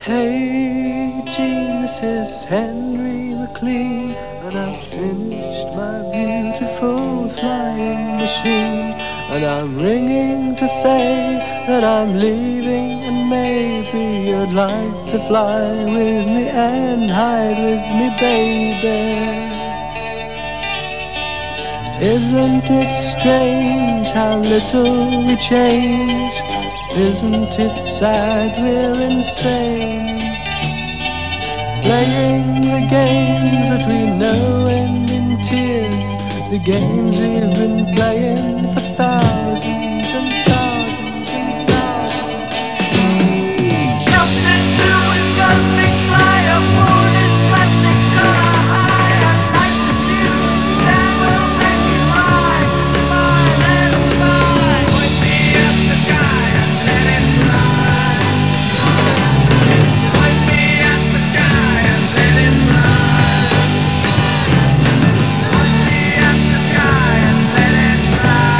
Hey, Jean, this is Henry McLean, and I've finished my beautiful flying machine. And I'm ringing to say that I'm leaving, and maybe you'd like to fly with me and hide with me, baby. Isn't it strange how little we change? Isn't it sad we're insane? Playing the games that we know end in tears, the games we've been playing for thousands and thousands and thousands. Jumped into his cosmic flyer, pulled his plastic collar high. I'd like to fuse and stand will make it right. Goodbye, let's goodbye. Point me up the sky and let it fly. Point me up the sky and let it fly. Point me up the sky and let it fly.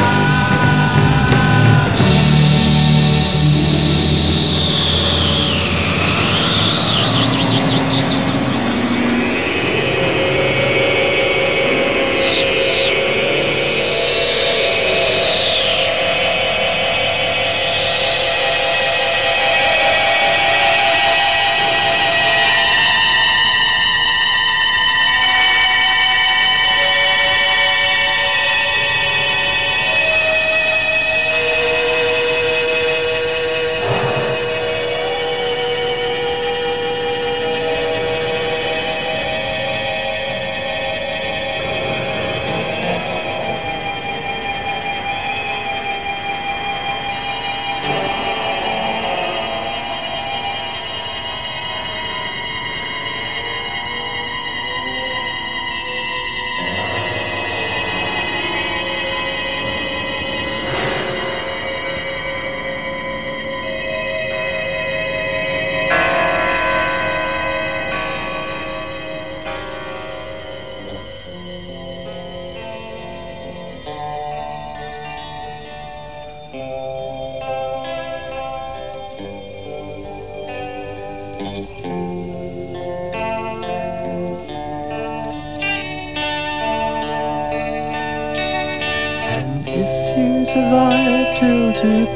And if you survive till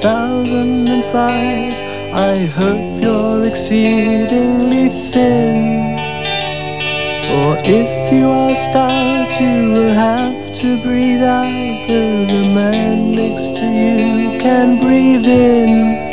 2005, I hope you're exceedingly thin. For if you are stout, you will have to breathe out, though the man next to you can breathe in.